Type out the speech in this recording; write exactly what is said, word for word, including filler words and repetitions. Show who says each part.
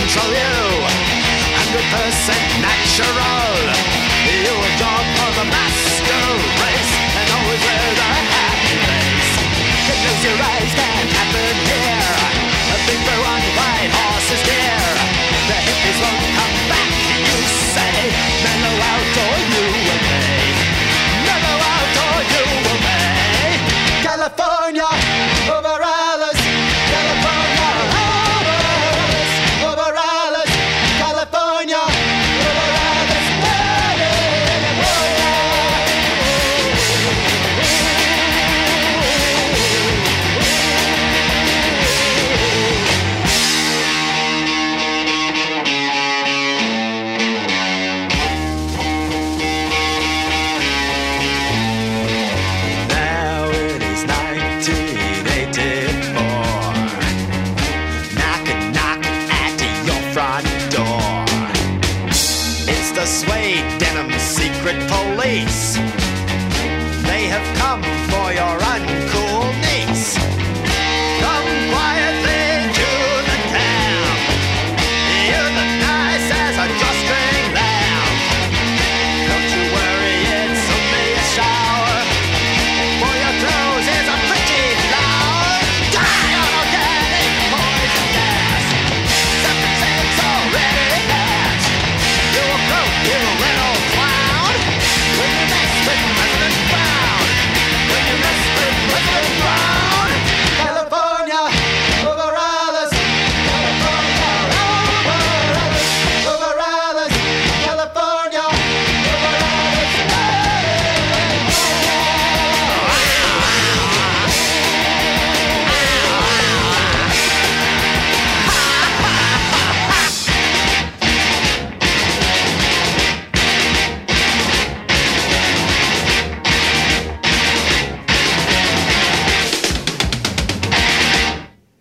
Speaker 1: control you. Hundred percent natural. You were drawn for the master race and always with a happy face. You close your eyes, can't happen here. A big blue on white horse is near. The hippies won't come back, you say. Mellow out or you will pay. Mellow out or you will pay. California over Alice. California over Alice. Over Alice. California over Alice. Now it is nineteen eighty-four. Knock and knock at your front door. It's the suede denim secret police. They have come for your uncle.